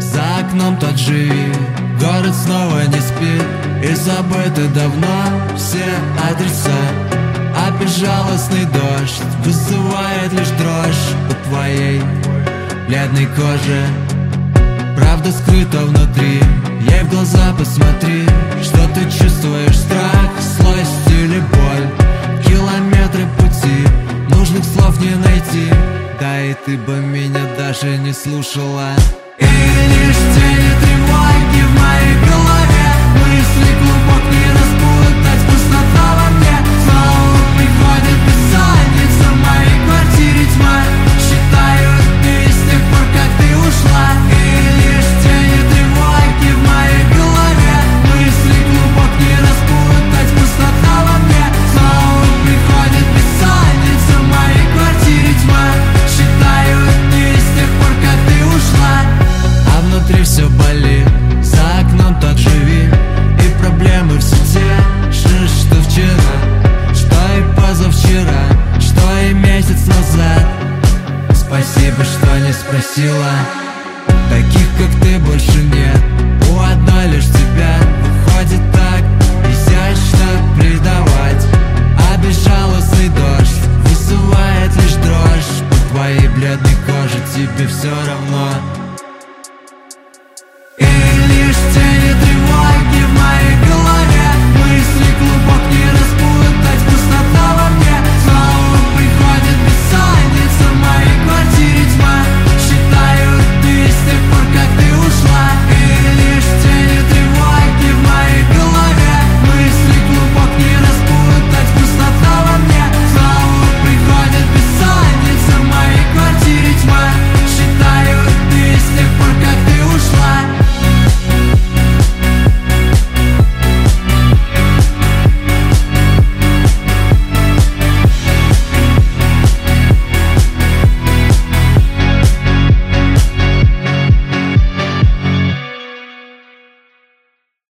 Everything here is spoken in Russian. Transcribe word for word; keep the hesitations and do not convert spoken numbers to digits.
За окном тот живи, город снова не спит, и забыты давно все адреса. А безжалостный дождь вызывает лишь дрожь у твоей бледной кожи. Правда скрыта внутри, ей в глаза посмотри. Что ты чувствуешь, страх, злость или боль? Километры пути, нужных слов не найти. Да и ты бы меня даже не слушала. И лишь тени тревоги в моей голове, мысли глубокие распутать, пустота во мне. Снова приходит бессонница, в моей квартире тьма. Считаю дни с тех пор, как ты ушла. И лишь тени тревоги в моей голове, мысли глубокие распутать, пустота во мне. Снова приходит бессонница, в моей квартире тьма. Считаю дни с тех пор, как ты ушла. А внутри все болит, за окном тот живи, и проблемы все те же, что вчера, что и позавчера, что и месяц назад. Спасибо, что не спросила. Таких, как ты, больше нет, у одной лишь тебя. Выходит так изящно предавать, а безжалостный дождь вызывает лишь дрожь по твоей бледной коже. Тебе все равно.